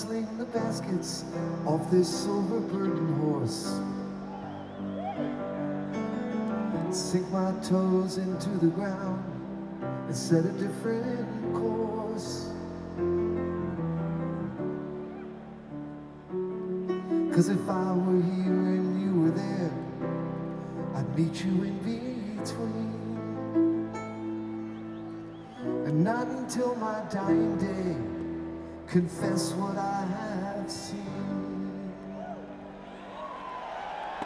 sling the baskets off this silver burden horse. Sink my toes into the ground and set a different course. 'Cause if I were here and you were there, I'd meet you in between. And not until my dying day confess what I have seen.